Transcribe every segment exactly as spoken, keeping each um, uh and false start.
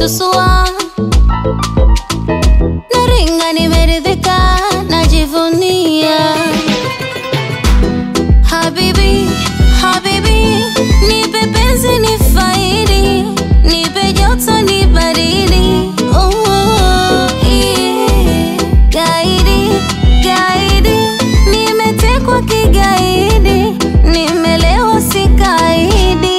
umetusua. Naringa nimeridhika, najivunia. Habibi, habibi, nipe penzi nifaidi, nipe joto ni baridi. Oh, oh, yeah. Gaidi, gaidi, nimetekwa kigaidi, nimelewa sikaidi.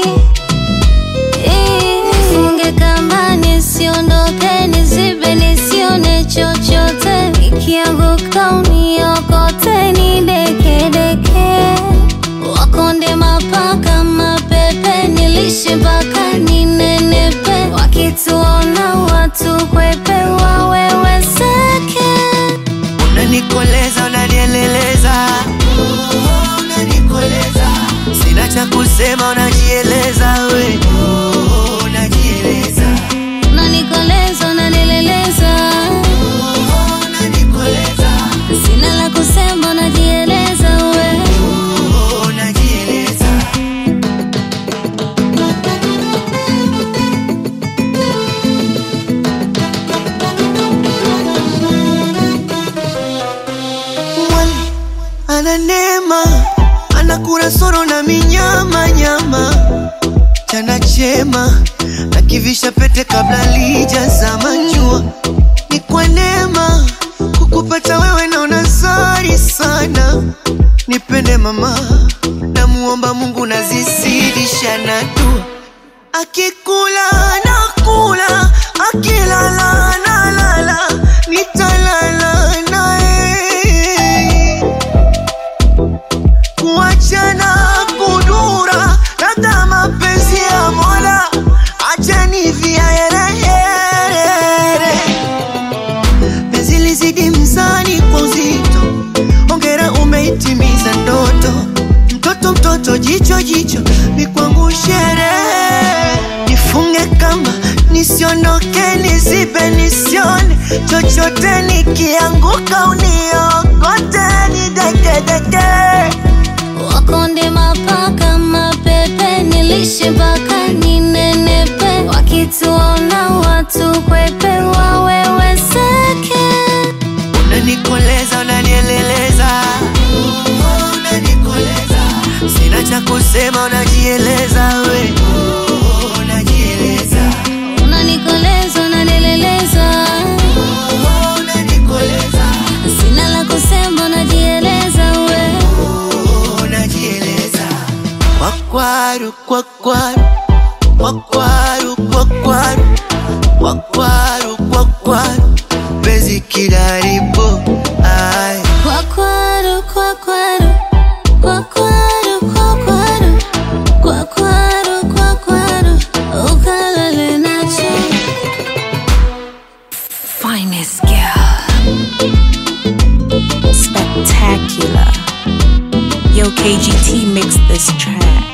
Nifunge kamba nisiondoke, nizibe nisione chochote, nikianguka uniokote, nideke deke. Wakonde mapaka mapepe, nilishe mpaka ninenepe, wakituona watu kwepe waweweseke. Unanikoleza, unanieleleza, oh, unanikoleza. Sina cha kusema, unajieleza we, oh, unajieleza. Unanikoleza, unanieleleza, oh, unanikoleza. sina la kusema, unajieleza we, oh, unajieleza. Mwali ana neema, anakula soro na minyama nyama, chana chema nakivisha pete kabla lijazama jua. Ni kwa neema kukupata wewe, na unazari sana. Nipende mama, namuomba Mungu nazizidisha na dua. Akikula nakula, akilala nalala, nitalala nae. Kuachana kudura, labda mapenzi ya Mola, acheni viaerehere. Penzi lizidi mzani kwa uzito, hongera umeitimiza ndoto. Mtoto mtoto, jicho jicho, ni kwangu sherehe. Nifunge kamba nisiondoke, nizibe nisione chochote, nikianguka uniokote, nideke deke. wakonde mapaka mapepe, nilishe mpaka ninenepe, wakituona watu kwepe waweweseke. Unanikoleza, unanieleleza, oh, unanikoleza. Sina cha kusema, unajieleza we, oh, unajieleza. Unanikoleza, unanieleleza, oh, unanikoleza. sina la kusema, unajieleza we, oh, unajieleza. Kwakwaru, kwakwaru, kwakwaru, kwakwaru, kwakwaru, kwakwaru, penzi kidaribu, ay. kwakwaru, kwakwaru, kwakwaru, kwakwaru, kwakwaru, kwakwaru, ukalale nacho. Finest girl, spectacular. Yo, K G T mixed this track.